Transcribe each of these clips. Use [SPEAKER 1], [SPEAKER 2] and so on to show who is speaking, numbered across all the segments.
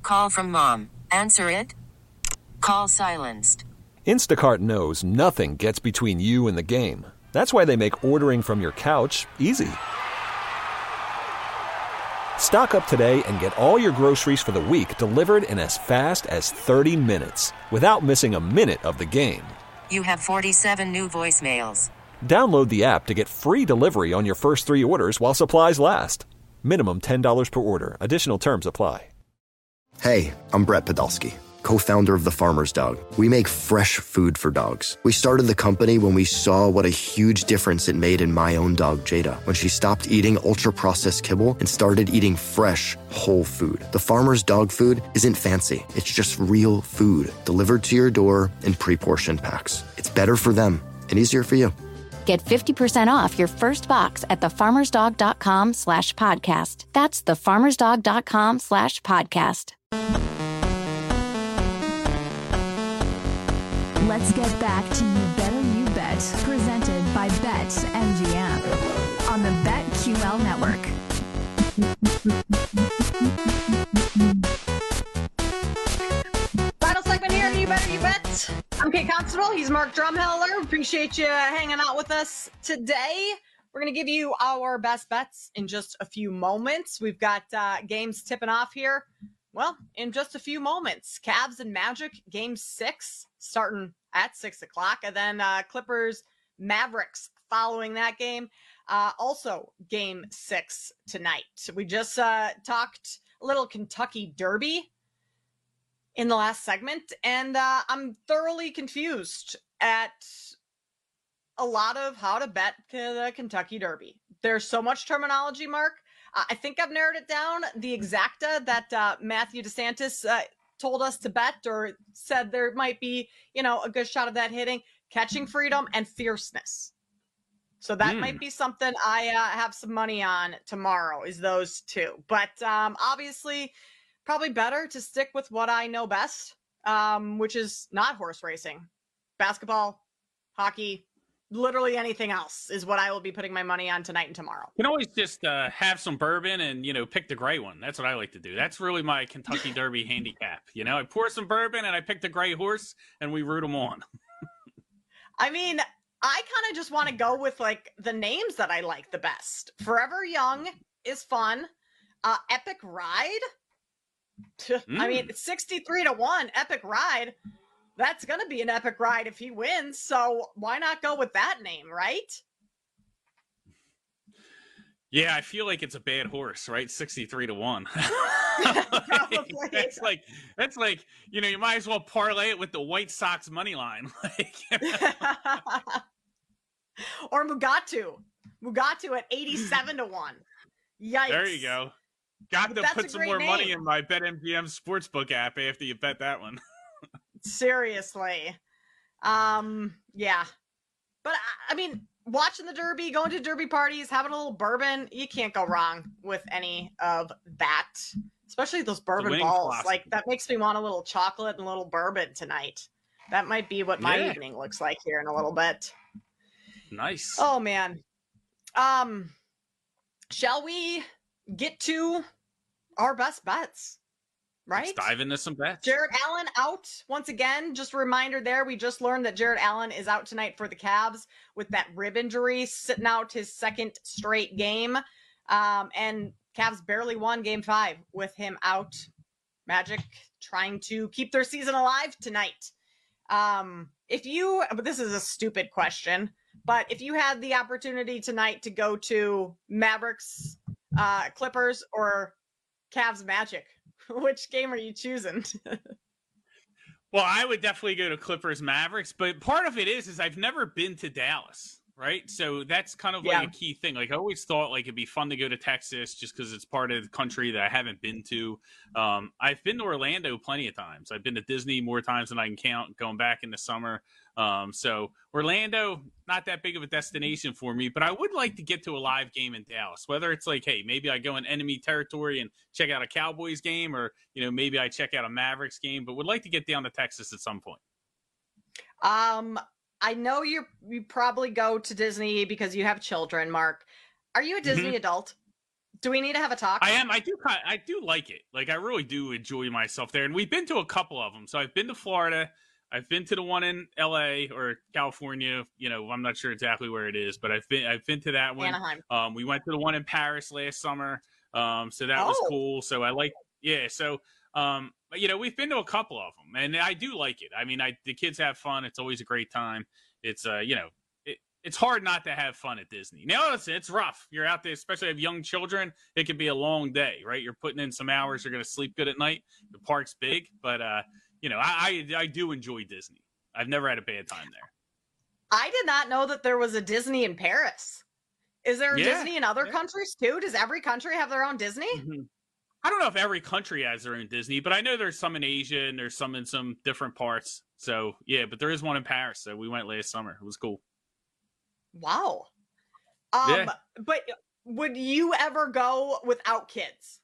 [SPEAKER 1] Call from mom. Answer it. Call silenced.
[SPEAKER 2] Instacart knows nothing gets between you and the game. That's why they make ordering from your couch easy. Stock up today and get all your groceries for the week delivered in as fast as 30 minutes without missing a minute of the game.
[SPEAKER 1] You have 47 new voicemails.
[SPEAKER 2] Download the app to get free delivery on your first 3 orders while supplies last. Minimum $10 per order. Additional terms apply.
[SPEAKER 3] Hey, I'm Brett Podolsky, co-founder of The Farmer's Dog. We make fresh food for dogs. We started the company when we saw what a huge difference it made in my own dog, Jada, when she stopped eating ultra-processed kibble and started eating fresh, whole food. The Farmer's Dog food isn't fancy. It's just real food delivered to your door in pre-portioned packs. It's better for them and easier for you.
[SPEAKER 4] Get 50% off your first box at thefarmersdog.com/podcast. That's thefarmersdog.com/podcast.
[SPEAKER 5] Let's get back to You Better You Bet, presented by BetMGM on the BetQL network.
[SPEAKER 6] Final segment here, You Better You Bet. I'm Kate Constable. He's Mark Drumheller. Appreciate you hanging out with us today. We're going to give you our best bets in just a few moments. We've got games tipping off here. Well, in just a few moments. Cavs and Magic, Game 6, starting at 6 o'clock. And then Clippers, Mavericks following that game. Also, Game 6 tonight. We just talked a little Kentucky Derby in the last segment, and I'm thoroughly confused at a lot of how to bet the Kentucky Derby. There's so much terminology, Mark. I think I've narrowed it down. The exacta that Matthew DeSantis told us to bet, or said there might be, a good shot of that hitting, catching freedom and fierceness. So that might be something I have some money on tomorrow, is those two. But obviously, probably better to stick with what I know best, which is not horse racing. Basketball, hockey, literally anything else is what I will be putting my money on tonight and tomorrow.
[SPEAKER 7] You can always just have some bourbon and, pick the gray one. That's what I like to do. That's really my Kentucky Derby handicap. I pour some bourbon and I pick the gray horse and we root them on.
[SPEAKER 6] I mean, I kind of just want to go with the names that I like the best. Forever Young is fun. Epic Ride. I mean, it's 63-1 Epic Ride. That's going to be an epic ride if he wins. So why not go with that name, right?
[SPEAKER 7] Yeah, I feel like it's a bad horse, right? 63-1. That's like, you might as well parlay it with the White Sox money line.
[SPEAKER 6] Or Mugatu at 87-1. Yikes.
[SPEAKER 7] There you go. Got to put some more money in my BetMGM Sportsbook app after you bet that one.
[SPEAKER 6] Seriously. Yeah. But I mean, watching the Derby, going to Derby parties, having a little bourbon, you can't go wrong with any of that. Especially those bourbon balls. Classic. That makes me want a little chocolate and a little bourbon tonight. That might be what my evening looks like here in a little bit.
[SPEAKER 7] Nice.
[SPEAKER 6] Oh man. Shall we get to our best bets? Right?
[SPEAKER 7] Let's dive into some bets.
[SPEAKER 6] Jarrett Allen out once again. Just a reminder there. We just learned that Jarrett Allen is out tonight for the Cavs with that rib injury, sitting out his second straight game. And Cavs barely won Game 5 with him out. Magic trying to keep their season alive tonight. But this is a stupid question, but if you had the opportunity tonight to go to Mavericks, Clippers, or Cavs Magic, which game are you choosing?
[SPEAKER 7] Well, I would definitely go to Clippers Mavericks, but part of it is I've never been to Dallas, right? So that's kind of a key thing. I always thought it'd be fun to go to Texas just because it's part of the country that I haven't been to. I've been to Orlando plenty of times. I've been to Disney more times than I can count, going back in the summer. So Orlando, not that big of a destination for me, but I would like to get to a live game in Dallas, whether it's hey, maybe I go in enemy territory and check out a Cowboys game, or, maybe I check out a Mavericks game, but would like to get down to Texas at some point.
[SPEAKER 6] I know you probably go to Disney because you have children, Mark. Are you a Disney adult? Do we need to have a talk?
[SPEAKER 7] I do like it. Like, I really do enjoy myself there. And we've been to a couple of them. So I've been to Florida. I've been to the one in LA or California. You know, I'm not sure exactly where it is, but I've been to that one.
[SPEAKER 6] Anaheim.
[SPEAKER 7] We went to the one in Paris last summer. So that was cool. So I like, yeah. So, you know, we've been to a couple of them, and I do like it. I mean, the kids have fun. It's always a great time. It's, you know, it's hard not to have fun at Disney. Now, listen, it's rough. You're out there, especially if you have young children. It can be a long day, right? You're putting in some hours. You're going to sleep good at night. The park's big, but, you know, I do enjoy Disney. I've never had a bad time there.
[SPEAKER 6] I did not know that there was a Disney in Paris. Is there a Disney in other countries too? Does every country have their own Disney?
[SPEAKER 7] Mm-hmm. I don't know if every country has their own Disney, but I know there's some in Asia and there's some in some different parts. So, yeah, but there is one in Paris. So we went last summer. It was cool.
[SPEAKER 6] Wow.
[SPEAKER 7] Yeah.
[SPEAKER 6] But would you ever go without kids?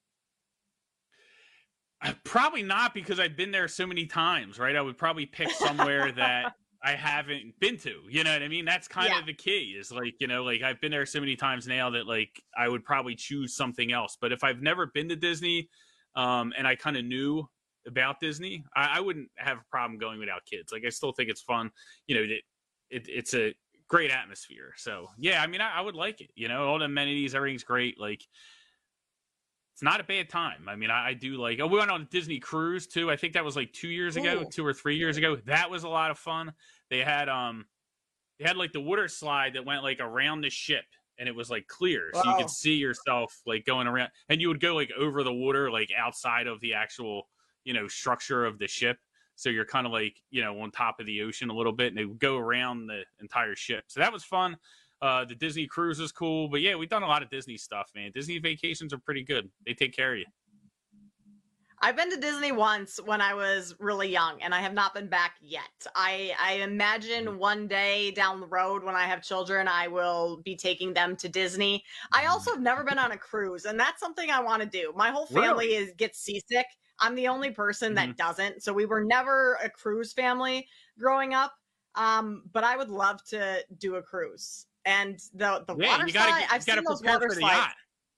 [SPEAKER 7] Probably not, because I've been there so many times, right? I would probably pick somewhere that I haven't been to. You know what I mean? That's kind of the key, is like, you know, like I've been there so many times now that like I would probably choose something else. But if I've never been to Disney, and I kind of knew about Disney, I wouldn't have a problem going without kids. Like, I still think it's fun. You know, it's a great atmosphere. So yeah, I mean, I would like it, you know, all the amenities, everything's great. Like, it's not a bad time. I mean, I do like, we went on a Disney cruise too. I think that was like 2 years ago, 2 or 3 years ago. That was a lot of fun. They had like the water slide that went like around the ship, and it was like clear. So you could see yourself like going around, and you would go like over the water, like outside of the actual, you know, structure of the ship. So you're kind of like, you know, on top of the ocean a little bit, and they would go around the entire ship. So that was fun. The Disney cruise is cool. But yeah, we've done a lot of Disney stuff, man. Disney vacations are pretty good. They take care of you.
[SPEAKER 6] I've been to Disney once when I was really young, and I have not been back yet. I imagine one day down the road when I have children, I will be taking them to Disney. I also have never been on a cruise, and that's something I want to do. My whole family gets seasick. I'm the only person that doesn't. So we were never a cruise family growing up. But I would love to do a cruise. And the water slide, I've seen those water slides.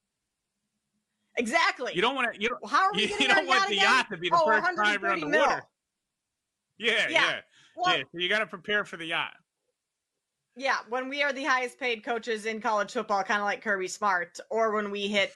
[SPEAKER 6] Exactly.
[SPEAKER 7] You don't want to.
[SPEAKER 6] How are we
[SPEAKER 7] you don't want the yacht to be the first time around the water. Yeah. Well, so you got to prepare for the yacht.
[SPEAKER 6] Yeah, when we are the highest paid coaches in college football, kind of like Kirby Smart, or when we hit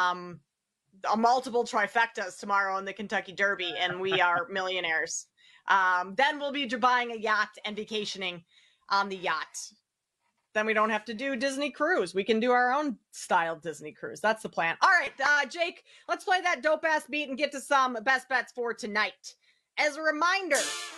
[SPEAKER 6] a multiple trifectas tomorrow in the Kentucky Derby and we are millionaires, then we'll be buying a yacht and vacationing on the yacht. Then we don't have to do Disney cruise. We can do our own style Disney cruise. That's the plan. All right, Jake, let's play that dope ass beat and get to some best bets for tonight. As a reminder,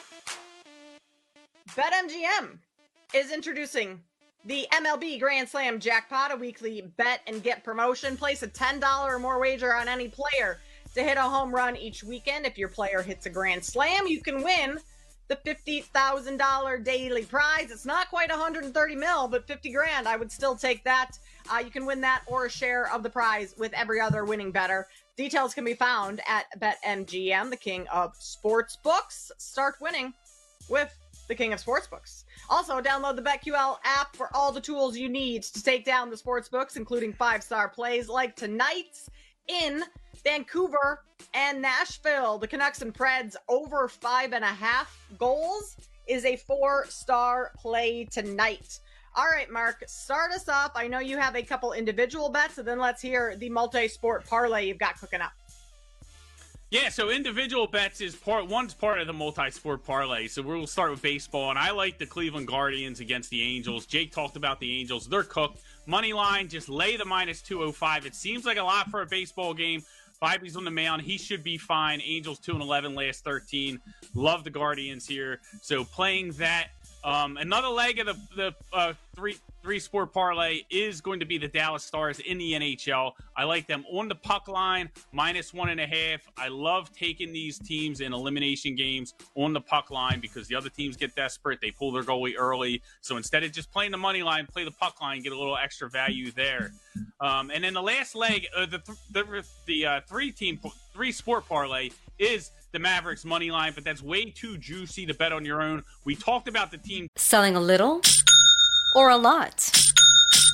[SPEAKER 6] BetMGM is introducing the MLB Grand Slam Jackpot, a weekly bet and get promotion. Place a $10 or more wager on any player to hit a home run each weekend. If your player hits a Grand Slam, you can win the $50,000 daily prize. It's not quite 130 mil, but 50 grand. I would still take that. You can win that or a share of the prize with every other winning bettor. Details can be found at BetMGM, the king of sportsbooks. Start winning with the king of sportsbooks. Also, download the BetQL app for all the tools you need to take down the sportsbooks, including 5-star plays like tonight's in Vancouver and Nashville. The Canucks and Preds over 5.5 goals is a 4-star play tonight. All right, Mark, start us off. I know you have a couple individual bets, so then let's hear the multi-sport parlay you've got cooking up.
[SPEAKER 7] Yeah, so individual bets is one's part of the multi-sport parlay. So we'll start with baseball, and I like the Cleveland Guardians against the Angels. Jake talked about the Angels. They're cooked. Money line, just lay the minus 205. It seems like a lot for a baseball game. Bibby's on the mound. He should be fine. Angels 2-11 last 13. Love the Guardians here. So playing that. Another leg of the three sport parlay is going to be the Dallas Stars in the NHL. I like them on the puck line, minus 1.5. I love taking these teams in elimination games on the puck line because the other teams get desperate. They pull their goalie early. So instead of just playing the money line, play the puck line, get a little extra value there. And then the last leg, the three sport parlay is the Mavericks money line, but that's way too juicy to bet on your own. We talked about the team
[SPEAKER 8] selling a little or a lot.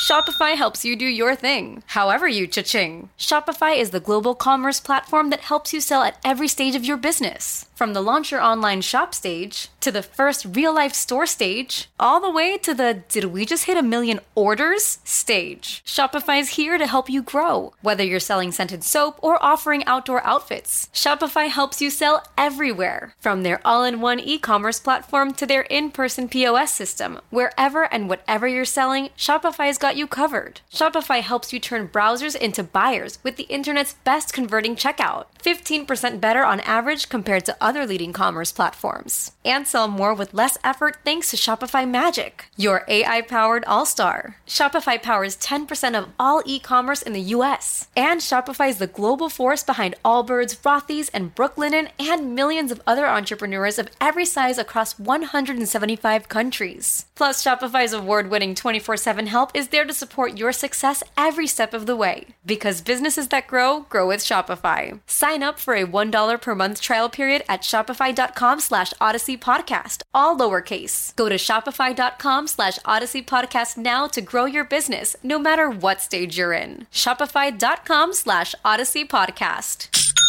[SPEAKER 8] Shopify helps you do your thing, however you cha-ching. Shopify is the global commerce platform that helps you sell at every stage of your business. From the launch your online shop stage, to the first real-life store stage, all the way to the did we just hit 1 million orders stage. Shopify's here to help you grow. Whether you're selling scented soap or offering outdoor outfits, Shopify helps you sell everywhere. From their all-in-one e-commerce platform to their in-person POS system, wherever and whatever you're selling, Shopify's got you covered. Shopify helps you turn browsers into buyers with the internet's best converting checkout. 15% better on average compared to other leading commerce platforms. And sell more with less effort thanks to Shopify Magic, your AI-powered all-star. Shopify powers 10% of all e-commerce in the US. And Shopify is the global force behind Allbirds, Rothy's, and Brooklinen, and millions of other entrepreneurs of every size across 175 countries. Plus, Shopify's award-winning 24/7 help is there to support your success every step of the way. Because businesses that grow, grow with Shopify. Sign up for a $1 per month trial period at shopify.com/Odyssey Podcast, all lowercase. Go to shopify.com/Odyssey Podcast now to grow your business, no matter what stage you're in. Shopify.com/Odyssey Podcast.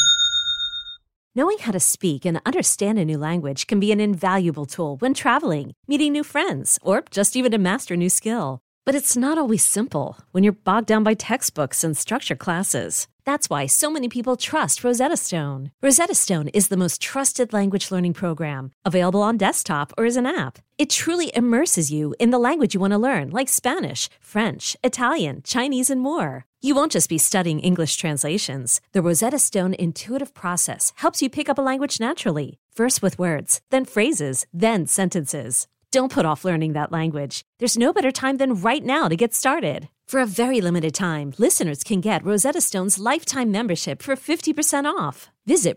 [SPEAKER 9] Knowing how to speak and understand a new language can be an invaluable tool when traveling, meeting new friends, or just even to master a new skill. But it's not always simple when you're bogged down by textbooks and structured classes. That's why so many people trust Rosetta Stone. Rosetta Stone is the most trusted language learning program, available on desktop or as an app. It truly immerses you in the language you want to learn, like Spanish, French, Italian, Chinese, and more. You won't just be studying English translations. The Rosetta Stone intuitive process helps you pick up a language naturally, first with words, then phrases, then sentences. Don't put off learning that language. There's no better time than right now to get started. For a very limited time, listeners can get Rosetta Stone's lifetime membership for 50% off. Visit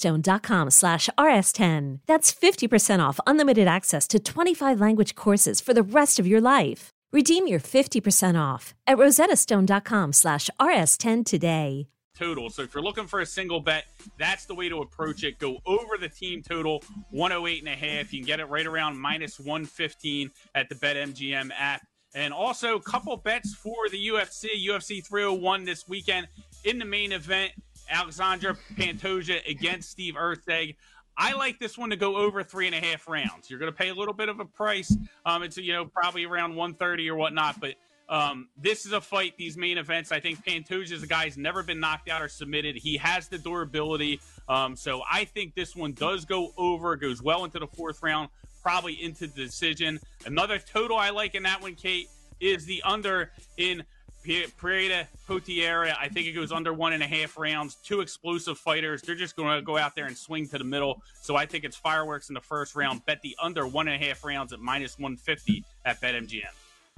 [SPEAKER 9] rosettastone.com/rs10. That's 50% off unlimited access to 25 language courses for the rest of your life. Redeem your 50% off at rosettastone.com/rs10 today.
[SPEAKER 7] Total. So if you're looking for a single bet, that's the way to approach it. Go over the team total, 108.5. You can get it right around minus 115 at the BetMGM app. And also a couple bets for the UFC 301 this weekend. In the main event, Alexandra Pantoja against Steve Erceg. I like this one to go over 3.5 rounds. You're going to pay a little bit of a price. It's probably around 130 or whatnot, but this is a fight, these main events. I think Pantoja is a guy who's never been knocked out or submitted. He has the durability. So I think this one does go over, goes well into the 4th round, probably into the decision. Another total I like in that one, Kate, is the under in Pereira Potiera. I think it goes under 1.5 rounds. 2 explosive fighters. They're just going to go out there and swing to the middle. So I think it's fireworks in the 1st round. Bet the under 1.5 rounds at minus 150 at BetMGM.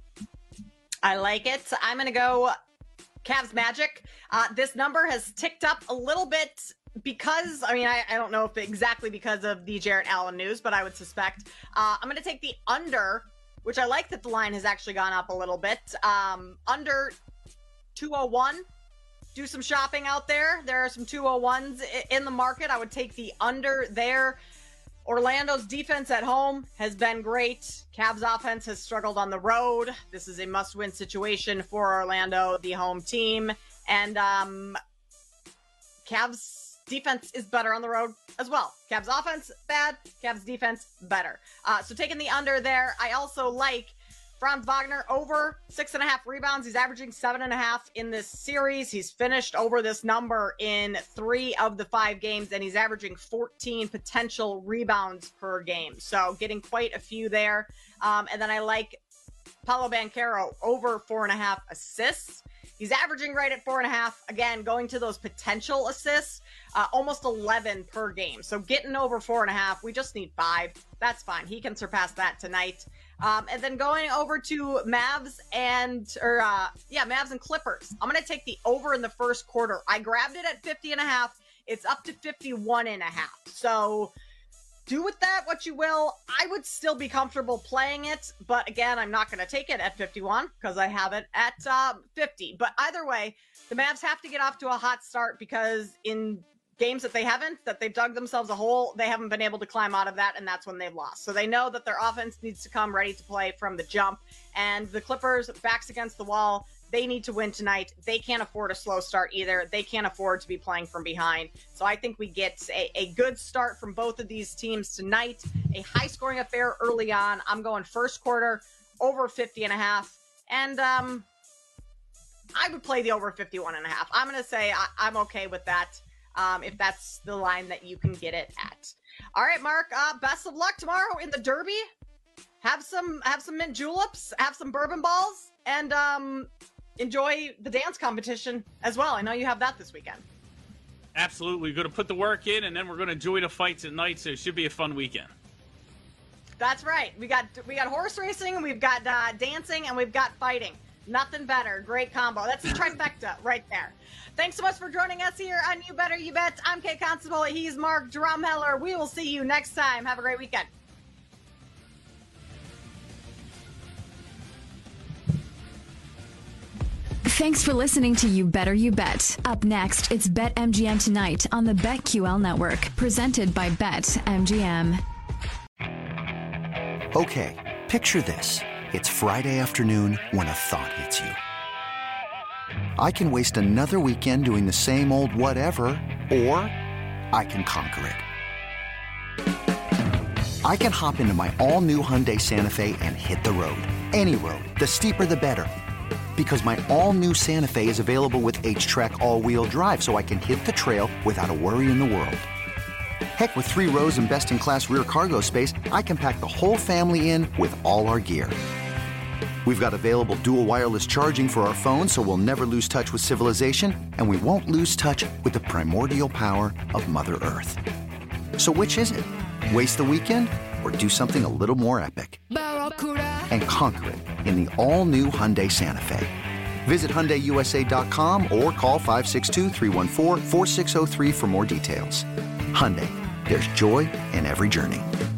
[SPEAKER 6] I like it. I'm going to go Cavs Magic. This number has ticked up a little bit because, I don't know if exactly because of the Jarrett Allen news, but I would suspect. I'm going to take the under, which I like that the line has actually gone up a little bit. Under 201. Do some shopping out there. There are some 201s in the market. I would take the under there. Orlando's defense at home has been great. Cavs offense has struggled on the road. This is a must-win situation for Orlando, the home team. And Cavs defense is better on the road as well. Cavs offense, bad. Cavs defense, better. So taking the under there. I also like Franz Wagner over 6.5 rebounds. He's averaging 7.5 in this series. He's finished over this number in 3 of the 5 games, and he's averaging 14 potential rebounds per game. So getting quite a few there. And then I like Paolo Banchero over 4.5 assists. He's averaging right at 4.5. Again, going to those potential assists, almost 11 per game. So getting over 4.5, we just need 5. That's fine. He can surpass that tonight. And then going over to Mavs and Clippers. I'm going to take the over in the first quarter. I grabbed it at 50.5. It's up to 51.5. So do with that what you will. I would still be comfortable playing it, but again, I'm not going to take it at 51 because I have it at 50. But either way, the Mavs have to get off to a hot start because in games that they've dug themselves a hole, they haven't been able to climb out of that, and that's when they've lost. So they know that their offense needs to come ready to play from the jump, and the Clippers, backs against the wall, they need to win tonight. They can't afford a slow start either. They can't afford to be playing from behind. So I think we get a good start from both of these teams tonight, a high-scoring affair early on. I'm going first quarter, over 50.5, and I would play the over 51.5. I'm going to say I'm okay with that. If that's the line that you can get it at. All right, Mark, best of luck tomorrow in the Derby. Have some mint juleps, have some bourbon balls, and enjoy the dance competition as well. I know you have that this weekend.
[SPEAKER 7] Absolutely. We're going to put the work in, and then we're going to enjoy the fights at night, so it should be a fun weekend.
[SPEAKER 6] That's right. We got horse racing, we've got dancing, and we've got fighting. Nothing better. Great combo. That's the trifecta right there. Thanks so much for joining us here on You Better You Bet. I'm Kate Constable. He's Mark Drumheller. We will see you next time. Have a great weekend.
[SPEAKER 5] Thanks for listening to You Better You Bet. Up next, it's BetMGM Tonight on the BetQL Network, presented by BetMGM.
[SPEAKER 10] Okay, picture this. It's Friday afternoon when a thought hits you. I can waste another weekend doing the same old whatever, or I can conquer it. I can hop into my all-new Hyundai Santa Fe and hit the road. Any road. The steeper, the better. Because my all-new Santa Fe is available with H-Track all-wheel drive, so I can hit the trail without a worry in the world. Heck, with 3 rows and best-in-class rear cargo space, I can pack the whole family in with all our gear. We've got available dual wireless charging for our phones, so we'll never lose touch with civilization, and we won't lose touch with the primordial power of Mother Earth. So which is it? Waste the weekend or do something a little more epic? And conquer it in the all-new Hyundai Santa Fe. Visit HyundaiUSA.com or call 562-314-4603 for more details. Hyundai, there's joy in every journey.